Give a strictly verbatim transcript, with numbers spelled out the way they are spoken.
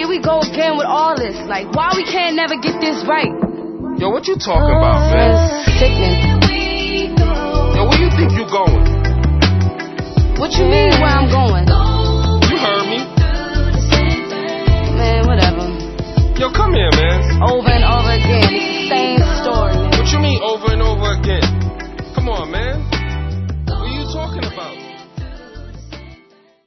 here we go again with all this. Like, why we can't never get this right? Yo, what you talking about, man? Sickening. Yo, where you think you going? What you mean where I'm going?